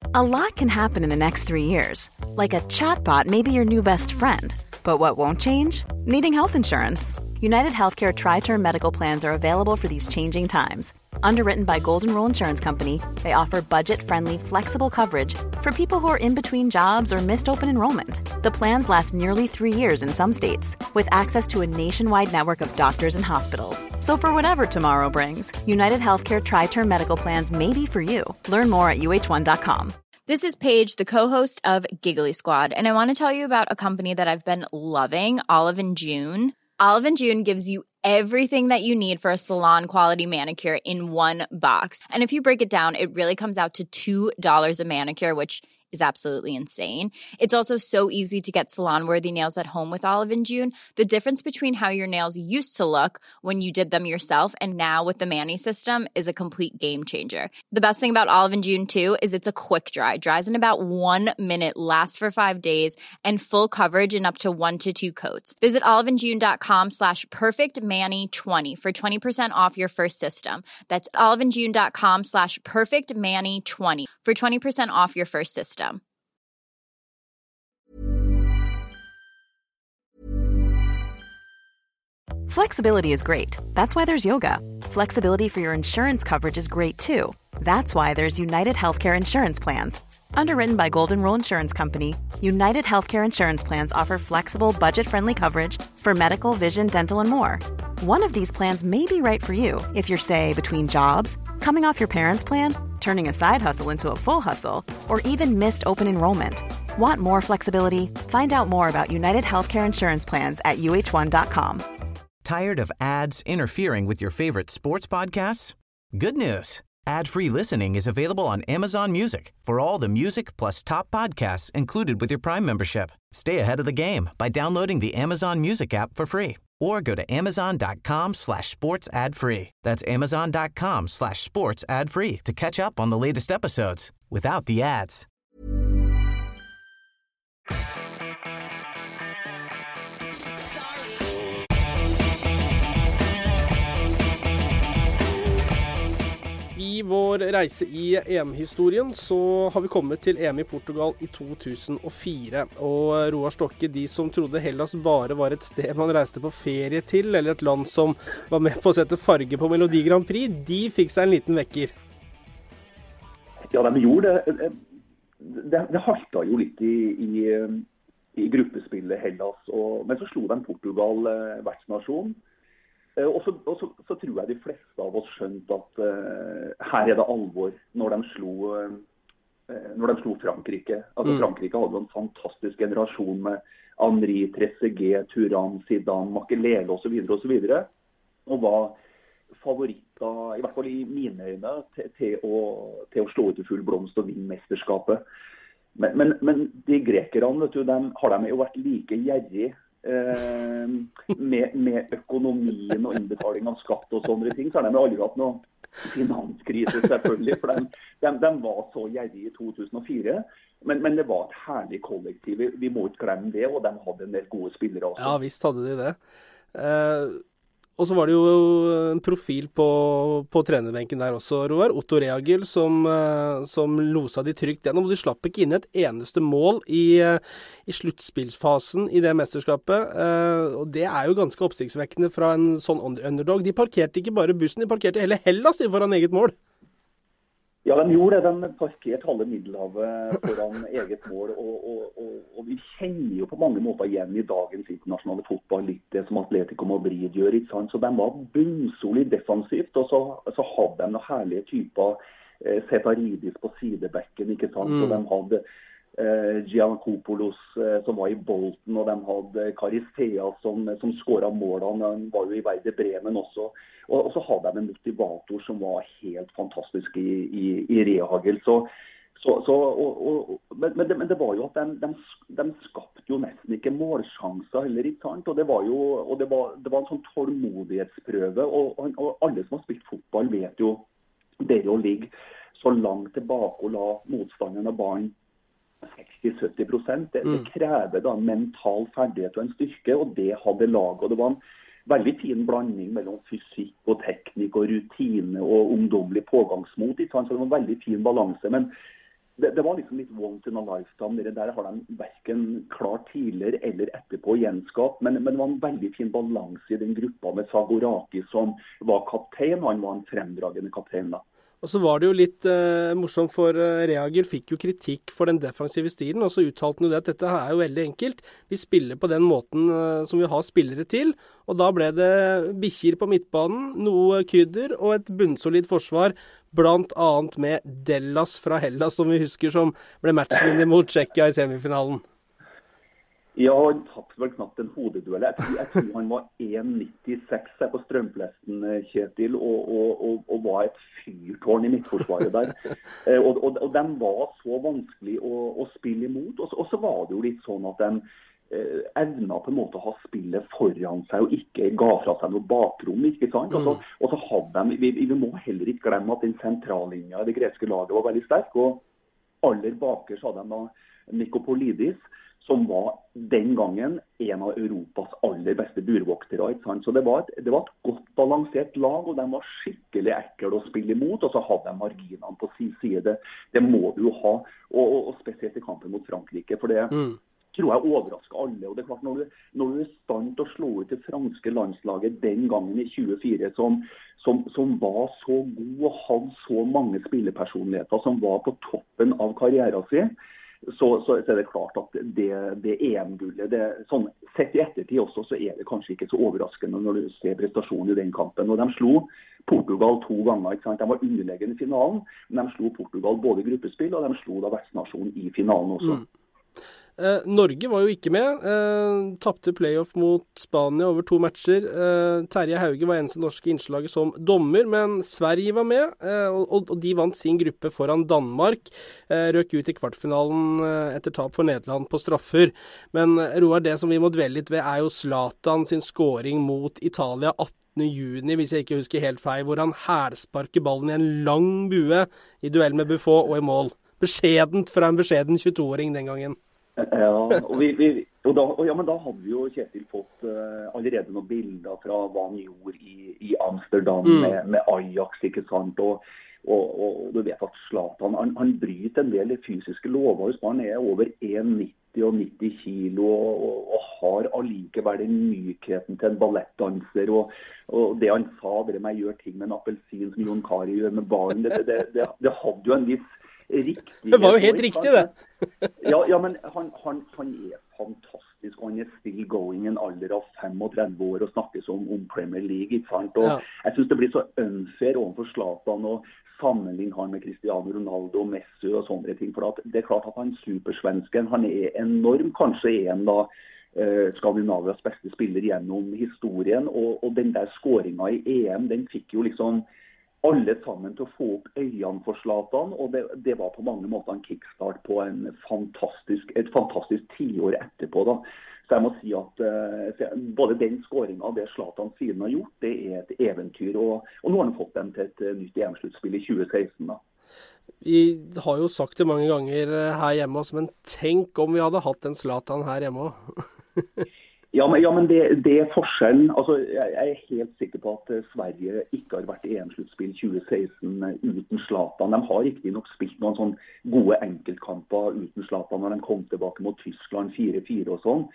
A lot can happen in the next 3 years. Like a chatbot may be your new best friend. But what won't change? Needing health insurance. United Healthcare Tri-Term Medical Plans are available for these changing times. Underwritten by Golden Rule Insurance Company, they offer budget-friendly, flexible coverage for people who are in between jobs or missed open enrollment. The plans last nearly 3 years in some states, with access to a nationwide network of doctors and hospitals. So for whatever tomorrow brings, United Healthcare Tri-Term Medical Plans may be for you. Learn more at uh1.com. This is Paige, the co-host of Giggly Squad, and I want to tell you about a company that I've been loving, Olive & June. Olive & June gives you everything that you need for a salon-quality manicure in one box. And if you break it down, it really comes out to $2 a manicure, which is absolutely insane. It's also so easy to get salon-worthy nails at home with Olive & June. The difference between how your nails used to look when you did them yourself and now with the Mani system is a complete game changer. The best thing about Olive & June, too, is it's a quick dry. Dries in about 1 minute, lasts for 5 days, and full coverage in up to 1 to 2 coats. Visit oliveandjune.com/perfectmani20 for 20% off your first system. That's oliveandjune.com/perfectmani20 for 20% off your first system. Flexibility is great. That's why there's yoga. Flexibility for your insurance coverage is great too. That's why there's United Healthcare Insurance Plans. Underwritten by Golden Rule Insurance Company, United Healthcare Insurance Plans offer flexible, budget-friendly coverage for medical, vision, dental, and more. One of these plans may be right for you if you're, say, between jobs, coming off your parents' plan, turning a side hustle into a full hustle, or even missed open enrollment. Want more flexibility? Find out more about United Healthcare Insurance Plans at uh1.com. Tired of ads interfering with your favorite sports podcasts? Good news. Ad-free listening is available on Amazon Music for all the music plus top podcasts included with your Prime membership. Stay ahead of the game by downloading the Amazon Music app for free or go to amazon.com/sports ad free. That's amazon.com/sports ad free to catch up on the latest episodes without the ads. I vår reise i EM-historien så har vi kommet til EM i Portugal i 2004, og Roar Stokke, de som trodde Hellas bare var et sted man reiste på ferie til, eller et land som var med på å sette farge på Melodi Grand Prix, de fikk seg en liten vekker. Ja, de gjorde det. Det halta jo litt i gruppespillet Hellas, men så slo de Portugal vertsnasjon. Og så tror jeg de fleste av oss skjønte at her det alvor når de slo Frankrike. Altså Frankrike hadde en fantastisk generasjon med Henri, Trezeguet, Thuram, Zidane, Makelele og så videre, og var favoritter, i hvert fall i mine øyne, til å slå ut i full blomst og vinne mesterskapet. Men de grekerne, vet du, har de jo vært like gjerrig med økonomien og innbetaling av skatt og sånne ting, så har de aldri hatt noe finanskrise selvfølgelig, for de var så gjerrig i 2004, men det var et herlig kollektiv, vi må ikke glemme det, og de hadde en del gode spillere også. Ja, visst hadde de det. Og så var det jo en profil på trenerbenken der også, Roar. Otto Rehagel, som losa de trygt gjennom. De slapp ikke inn et eneste mål i sluttspillsfasen i det mesterskapet. Og det jo ganske oppsiktsvekkende fra en sånn underdog. De parkerte ikke bare bussen, de parkerte hele Hellas foran eget mål. Ja, de gjorde det. De parkerte halve Middelhavet foran eget mål, og vi kjenner jo på mange måter igjen i dagens internasjonale fotball litt det som Atletico Madrid gjør, ikke sant? Så de var bunnsolid defensivt, og så hadde de noen herlige typer, Setaridis på sidebekken, ikke sant? Så de hadde Giancopoulos som var i Bolton, og de hadde Karistea som skåret målene, han var jo i Werder Bremen også, og så hadde de en motivator som var helt fantastisk i Rehagel, men det var jo at de skapte jo nesten ikke målsjanser heller, ikke sant? Og det var en sånn tålmodighetsprøve, og alle som har spilt fotball vet jo det å ligge så langt tilbake og la motstanderne barn 60-70%, det krever da en mental ferdighet og en styrke, og det hadde laget, og det var en veldig fin blanding mellom fysikk og teknikk og rutine og ungdomlig pågangsmot, så det var en veldig fin balanse, men det var liksom litt once in a lifetime. Det der har de hverken klart tidligere eller etterpå gjenskapt. Men det var en veldig fin balanse i den gruppa med Sagoraki som var kaptein. Han var en fremdragende kaptein da. Og så var det jo litt morsomt, for Reagel fikk jo kritikk for den defensive stilen, og så uttalte han jo det at dette er jo veldig enkelt. Vi spiller på den måten som vi har spillere til, og da ble det bikkjer på midtbanen, noe krydder og et bunnsolid forsvar, blant annet med Dellas fra Hellas, som vi husker, som ble matchvinner mot Tsjekkia i semifinalen. Ja, han tapte vel knapt en hodeduell. Jeg tror han var 1,96 på strømplesten, Kjetil, og var et fyrtårn i midtforsvaret der. Og de var så vanskelig å spille imot. Og så var det jo litt sånn at de evna på en måte å ha spillet foran seg og ikke ga fra seg noe bakrom, ikke sant? Og så hadde de, vi må heller ikke glemme at den sentrallinja i det greske laget var veldig sterk, og aller bakerst hadde de da Nikopolidis, som var den gangen en av Europas aller beste burvoktere. Ikke sant? Så det var et godt balansert lag, og de var skikkelig ekkel å spille imot, og så hadde de marginene på sin side. Det må du jo ha, og spesielt i kampen mot Frankrike, for det tror jeg overrasker alle. Og det er klart, når du er i stand til å slå ut det franske landslaget den gangen i 24, som var så god og hadde så mange spillepersonligheter som var på toppen av karrieren sin, så er det klart at det EM-gullet, sånn, sett i ettertid også, så er det kanskje ikke så overraskende når du ser prestasjonen i den kampen. Og de slo Portugal 2 ganger, ikke sant? De var underleggende i finalen, men de slo Portugal både i gruppespill, og de slo da vertsnasjonen i finalen også. Norge var jo ikke med, tappte playoff mot Spania over 2 matcher. Terje Hauge var eneste norske innslaget som dommer, men Sverige var med, og de vant sin gruppe foran Danmark, røk ut i kvartfinalen etter tap for Nederland på straffer. Men Roar, det som vi må dvelle litt ved er jo Zlatan sin scoring mot Italia 18. juni, hvis jeg ikke husker helt feil, hvor han hælsparker ballen i en lang bue i duell med Buffon og i mål. Beskjedent fra en beskjeden 22-åring den gangen. Ja, men da hadde vi jo Kjetil fått allerede noen bilder fra hva han gjorde i Amsterdam med Ajax, ikke sant? Og du vet at Zlatan, han bryter en del fysiske lover. Han er over 1,90 og 90 kilo og har allikevel den mykheten til en ballettdanser. Og det han sa, det med å gjøre ting med en appelsin som Jon Kari gjør med barn, det hadde jo en viss riktig. Det var jo helt riktig, det. Ja, men han er fantastisk, og han er still going i en alder av 35 år og snakkes om Premier League, ikke sant? Og jeg synes det blir så unfair overfor Zlatan å sammenligne han med Cristiano Ronaldo og Messi og sånne ting, for det er klart at han supersvensken, han er enorm, kanskje en da Skandinavias beste spiller gjennom historien, og den der scoringen i EM, den fikk jo liksom alle sammen til å få opp øynene for Zlatan, og det var på mange måter en kickstart på et fantastisk 10 år etterpå da. Så jeg må si at både den scoringen og det Zlatan siden har gjort, det er et eventyr, og nå har han fått dem til et nytt EM-sluttspill i 2016 da. Vi har jo sagt det mange ganger her hjemme også, men tenk om vi hadde hatt en Zlatan her hjemme også. Ja, men det er forskjellen. Altså, jeg er helt sikker på at Sverige ikke har vært i EM-sluttspill 2016 uten Zlatan. De har ikke nok spilt noen sånn gode enkeltkamper uten Zlatan når de kom tilbake mot Tyskland 4-4 og sånn.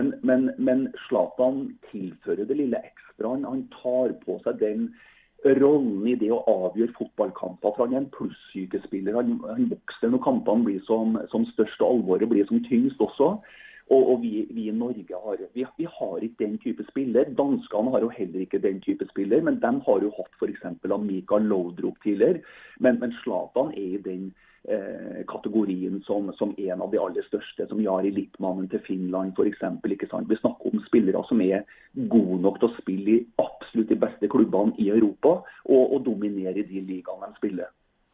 Men Zlatan tilfører det lille ekstra. Han tar på seg den rollen i det å avgjøre fotballkamper. For han er en plussykespiller. Han vokser når kampene blir som størst, og alvoret blir som tyngst også. Og vi i Norge har ikke den type spiller. Danskene har jo heller ikke den type spiller, men de har jo hatt for eksempel av Mikael Laudrup tidligere. Men Zlatan er i den kategorien som en av de aller største, som Jari Litmanen til Finland for eksempel, ikke sant? Vi snakker om spillere som er gode nok til å spille i absolutt de beste klubbene i Europa, og dominere i de ligaene de spiller.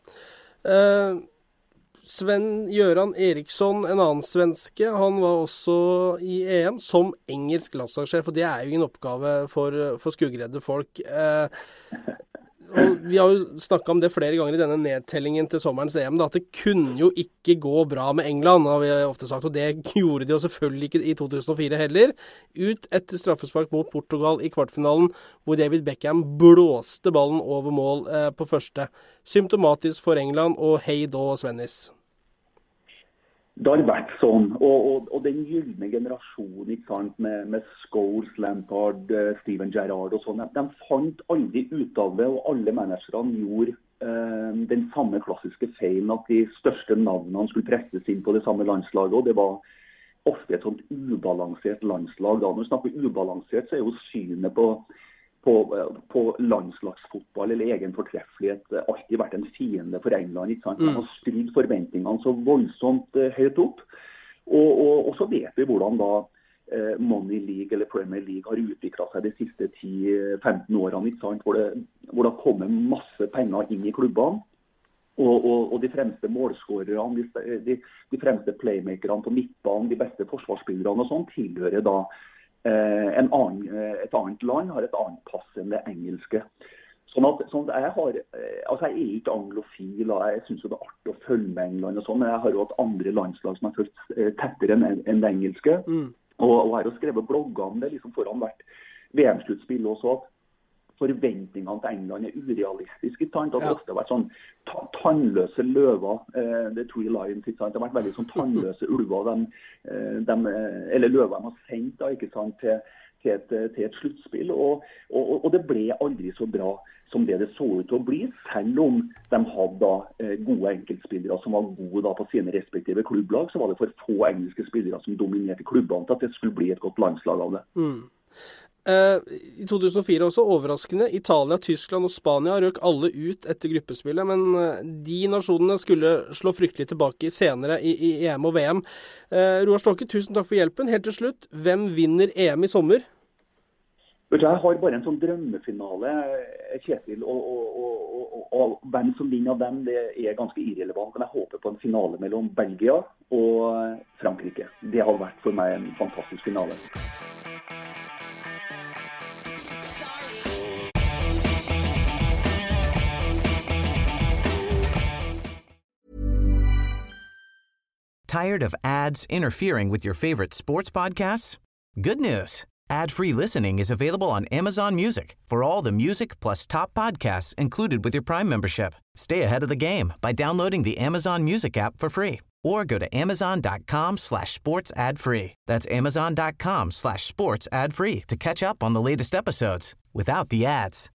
Sven-Göran Eriksson, en annen svenske, han var også i EM som engelsk landslagssjef, og det er jo ingen oppgave for skuggredde folk. Og vi har jo snakket om det flere ganger i denne nedtellingen til sommerens EM, da, at det kunne jo ikke gå bra med England, har vi ofte sagt, og det gjorde de jo selvfølgelig ikke i 2004 heller. Ut etter straffespark mot Portugal i kvartfinalen, hvor David Beckham blåste ballen over mål på første. Symptomatisk for England, og hei da, Svennis. Det har vært sånn, og den gylne generasjonen, ikke sant, med Scholes, Lampard, Steven Gerrard og sånn, de fant aldri ut av det, og alle managerne gjorde den samme klassiske feilen at de største navnene skulle presses inn på det samme landslaget, og det var ofte et sånt ubalansert landslag. Da. Når vi snakker ubalansert, så jo synet på landslagsfotball eller egen fortreffelighet alltid vært en fiende for England. Ikke sant? De har skrudd forventningene så voldsomt høyt opp. Og så vet vi hvordan da Money League eller Premier League har utviklet seg de siste 10-15 årene, ikke sant? Hvor det kommer masse penger inn i klubbene. Og de fremste målskårerne, de fremste playmakerne på midtbanen, de beste forsvarsspillerne og sånn, tilhører da et annet land, har et annet pass enn det engelske. Sånn at jeg er ikke anglofil, og jeg synes det er artig å følge med England og sånn, men jeg har jo hatt andre landslag som har følt tettere enn det engelske. Og jeg har jo skrevet blogger om det liksom foran hvert VM-sluttspill også, at forventningene til England urealistiske, ikke sant? Det har ofte vært sånn tannløse løver, The Three Lions, ikke sant? Det har vært veldig sånn tannløse ulver, eller løver de har sendt da, ikke sant, til et sluttspill, og det ble aldri så bra som det så ut til å bli, selv om de hadde da gode enkeltspillere som var gode da på sine respektive klubblag, så var det for få engelske spillere som dominerte klubbene til at det skulle bli et godt landslag av det. I 2004 også overraskende, Italia, Tyskland og Spania røk alle ut etter gruppespillet, men de nasjonene skulle slå fryktelig tilbake senere i EM og VM. Roar Stokke, tusen takk for hjelpen. Helt til slutt, hvem vinner EM i sommer? Jeg har bare en sånn drømmefinale, Kjetil, og hvem som vinner av dem, det ganske irrelevant, men jeg håper på en finale mellom Belgia og Frankrike. Det har vært for meg en fantastisk finale. Tired of ads interfering with your favorite sports podcasts? Good news. Ad-free listening is available on Amazon Music for all the music plus top podcasts included with your Prime membership. Stay ahead of the game by downloading the Amazon Music app for free or go to amazon.com/sports ad free. That's amazon.com/sports ad free to catch up on the latest episodes without the ads.